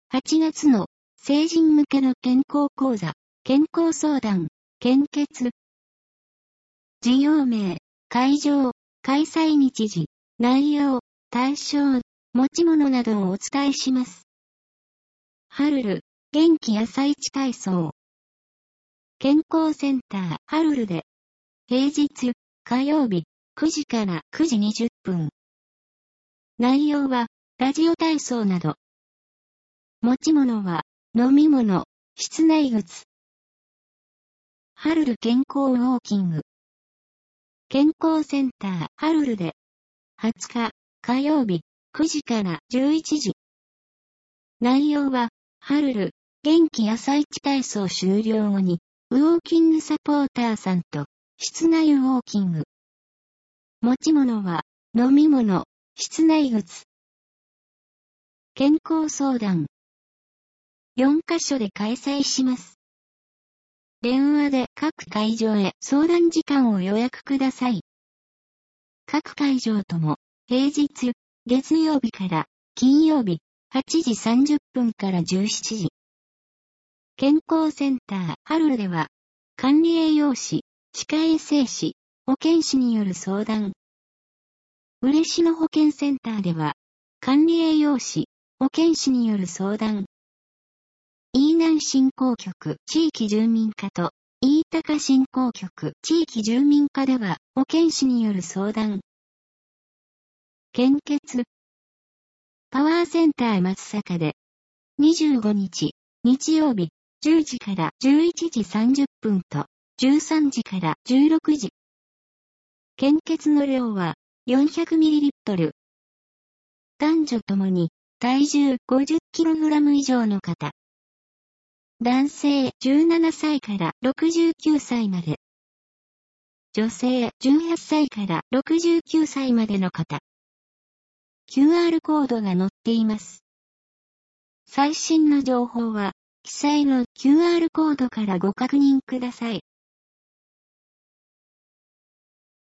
8月の成人向けの健康講座、健康相談、献血。事業名、会場、開催日時、内容、対象、持ち物などをお伝えします。ハルル、元気朝市体操。健康センター、ハルルで、平日、火曜日、9時から9時20分。内容は、ラジオ体操など。持ち物は、飲み物、室内靴。ハルル健康ウォーキング。健康センター、ハルルで、20日、火曜日、9時から11時。内容は、ハルル、元気朝市体操終了後に、ウォーキングサポーターさんと、室内ウォーキング。持ち物は、飲み物、室内靴。健康相談。4カ所で開催します。電話で各会場へ相談時間を予約ください。各会場とも、平日、月曜日から金曜日、8時30分から17時。健康センター、ハルルでは、管理栄養士、歯科衛生士、保健師による相談。嬉野保健センターでは、管理栄養士、保健師による相談。飯南振興局地域住民課と飯高振興局地域住民課では保健師による相談。献血。パワーセンター松阪で25日日曜日10時から11時30分と13時から16時。献血の量は 400ml。男女ともに体重 50kg 以上の方。男性17歳から69歳まで。女性18歳から69歳までの方。QR コードが載っています。最新の情報は、記載の QR コードからご確認ください。